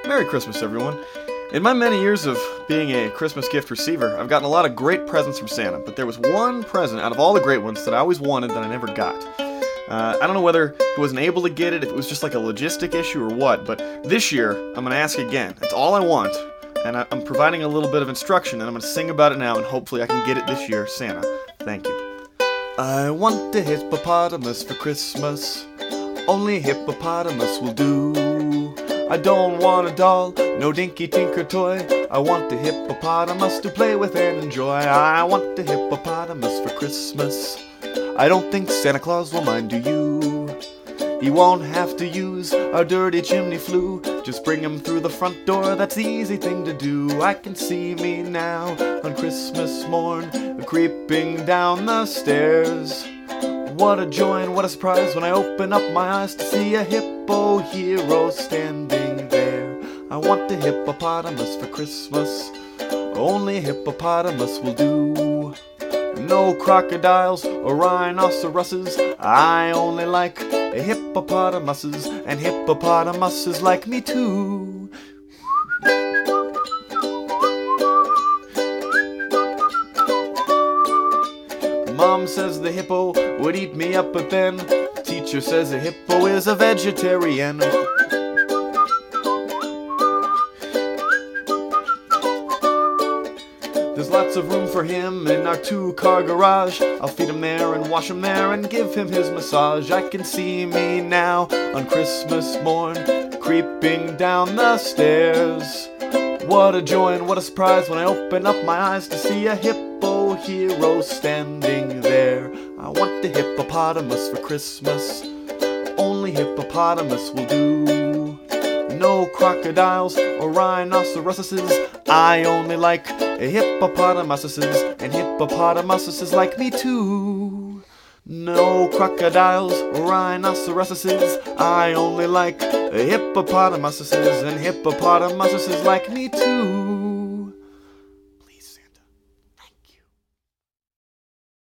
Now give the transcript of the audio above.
Merry Christmas, everyone. In my many years of being a Christmas gift receiver, I've gotten a lot of great presents from Santa, but there was one present out of all the great ones that I always wanted that I never got. I don't know whether he wasn't able to get it, if it was just like a logistic issue or what, but this year I'm going to ask again. It's all I want, and I'm providing a little bit of instruction, and I'm going to sing about it now, and hopefully I can get it this year. Santa, thank you. I want a hippopotamus for Christmas. Only hippopotamus will do. I don't want a doll, no dinky tinker toy. I want a hippopotamus to play with and enjoy. I want a hippopotamus for Christmas. I don't think Santa Claus will mind, do you? He won't have to use our dirty chimney flue. Just bring him through the front door, that's the easy thing to do. I can see me now on Christmas morn, creeping down the stairs. What a joy and what a surprise when I open up my eyes to see a hippo hero standing there. I want a hippopotamus for Christmas. Only a hippopotamus will do. No crocodiles or rhinoceroses. I only like hippopotamuses, and hippopotamuses like me too. Mom says the hippo would eat me up, but then teacher says a hippo is a vegetarian. There's lots of room for him in our 2-car garage. I'll feed him there and wash him there and give him his massage. I can see me now on Christmas morn, creeping down the stairs. What a joy and what a surprise when I open up my eyes to see a hippo hero standing there. I want a hippopotamus for Christmas. Only hippopotamus will do. No crocodiles or rhinoceroses. I only like hippopotamuses, and hippopotamuses like me too. No crocodiles or rhinoceroses. I only like hippopotamuses, and hippopotamuses like me too.